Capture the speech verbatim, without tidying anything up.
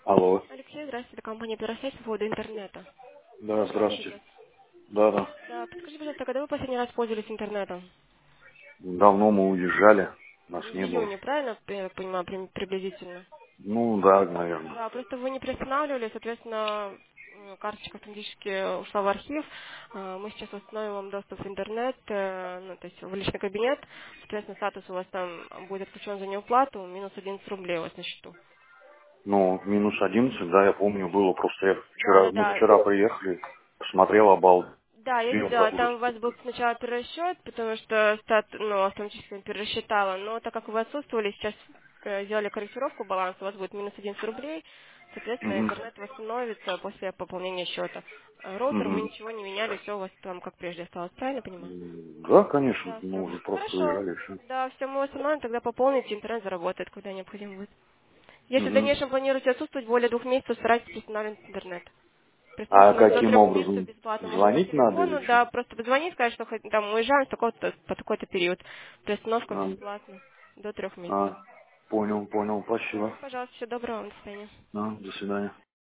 Алло. Алексей, здравствуйте, компания «Первосвязь» по поводу интернета. Да, Удобно вам здравствуйте. сейчас? Да, да. Да, подскажите, пожалуйста, когда вы последний раз пользовались интернетом? Давно мы уезжали, нас В не было. июне, правильно, я понимаю, при- приблизительно? Ну да, наверное. Да, просто вы не приостанавливали, соответственно, м, карточка автоматически ушла в архив. А, Мы сейчас восстановим вам доступ в интернет, э, ну, то есть в личный кабинет. Соответственно, статус у вас там будет отключен за неуплату, минус одиннадцать рублей у вас на счету. Ну, минус одиннадцать, да, я помню, было. Просто я Да, вчера, да, мы да. вчера приехали, посмотрел обал. Да, я Фильм видела, забыл. там у вас был сначала перерасчет, потому что стат, ну, автоматически перерасчитала, но так как вы отсутствовали, сейчас э, сделали корректировку баланса, у вас будет минус одиннадцать рублей, соответственно, Угу. интернет восстановится после пополнения счета. А роутер вы Угу. ничего не меняли, все у вас там как прежде осталось, правильно понимаю? Да, конечно, Да, мы все. уже просто Хорошо. уезжали, все. Да, все мы восстановим, тогда пополните, интернет заработает, когда необходимо будет. Если в Угу. дальнейшем планируете отсутствовать более двух месяцев, старайтесь устанавливать интернет. А Приостановка у нас до каким трех месяцев образом? бесплатно можно по Звонить надо или телефону, что? да, просто позвонить, сказать, что хоть- там уезжаем с такого-то, по такой-то период. Приостановка А, бесплатно до трех месяцев. а, понял, понял, Все, спасибо. пожалуйста, всего доброго, вам, до свидания. А, до свидания.